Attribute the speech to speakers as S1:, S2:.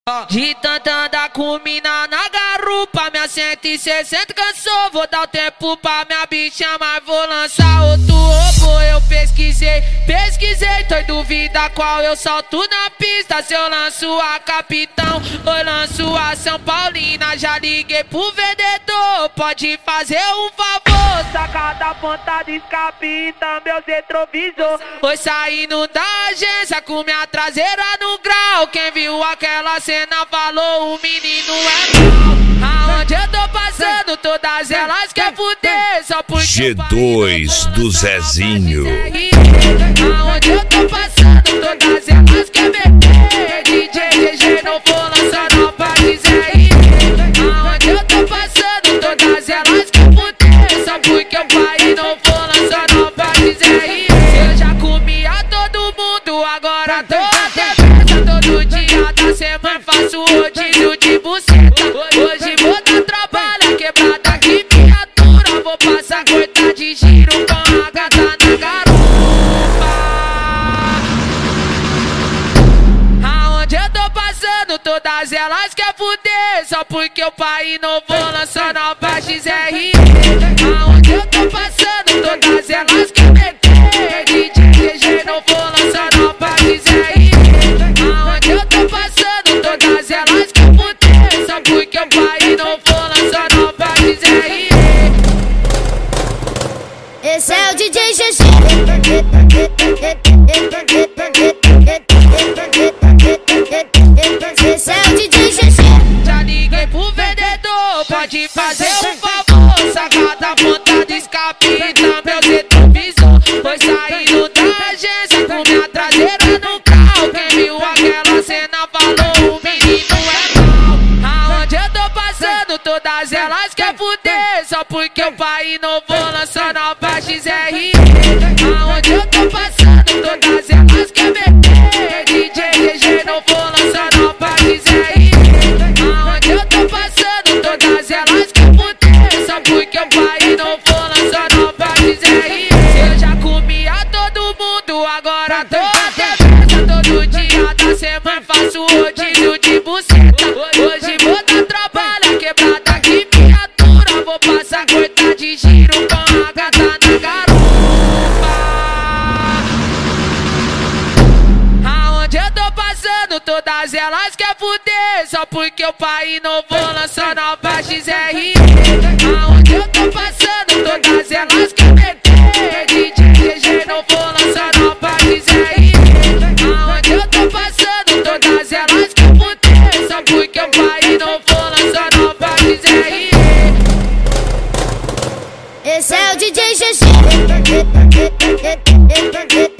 S1: De tanto andar com mina na garupa, minha 160 cansou. Vou dar o tempo pra minha bicha, mas vou lançar outro robô. Eu pesquisei, tô em dúvida qual eu solto na pista. Se eu lanço a Capitão ou eu lanço a São Paulina. Já liguei pro vendedor, pode fazer um favor. Saca da ponta de escape e também os retrovisor. Foi saindo da agência com minha traseira no grau. Quem viu aquela cena falou, o menino é mal. Aonde eu tô passando, todas elas quer fuder. Só porque
S2: G2 do Zezinho.
S1: Aonde eu tô passando, todas elas quer meter. DJ GG não vou lançar nova dizer. Aonde eu tô passando, todas elas quer fuder. Só porque eu pai não vou lançar nova dizer. Eu já comia todo mundo, agora tô até presa. Todo dia da semana faço rodízio de buceta. Hoje vou dar trabalho, quebrada que viatura. Vou passar coita de giro com a gata na garupa. Aonde eu tô passando, todas elas quer fuder. Só porque o pai não vou lançar nova XR. Aonde eu tô passando, todas elas quer meter. DJ GG não vou lançar nova XR. Aonde eu tô passando, todas elas quer fuder. Só porque o pai não vou lançar nova XR.
S3: Esse é o DJ GG. Esse é o DJ GG.
S1: Já liguei pro vendedor, pode fazer um favor. Saca da ponta de escape e também os retrovisor. Foi saindo da agência com minha traseira no carro. Quem viu aquela cena falou, o menino é mal. Aonde eu tô passando, todas elas quer fuder. Só porque o pai não vou lançar nova XR. Aonde eu tô passando, todas elas quer meter. DJ GG não vou lançar nova XR. Aonde eu tô passando, todas elas quer fuder. Só porque o pai não vou lançar nova XR. Eu já comia todo mundo, agora tô até presa. Todo dia da semana faço rodízio de buceta. Hoje vou dar trabalho, quebrada que viatura. Vou passar coita de giro com a gata na garupa. Aonde eu tô passando, todas elas quer fuder. Só porque o pai não vou lançar nova XR. Aonde eu tô passando, todas elas quer meter. DJ GG não vou lançar nova XR. Aonde eu tô passando, todas elas quer fuder. Só porque o pai não vou lançar nova XR.
S3: Esse é o DJ GG.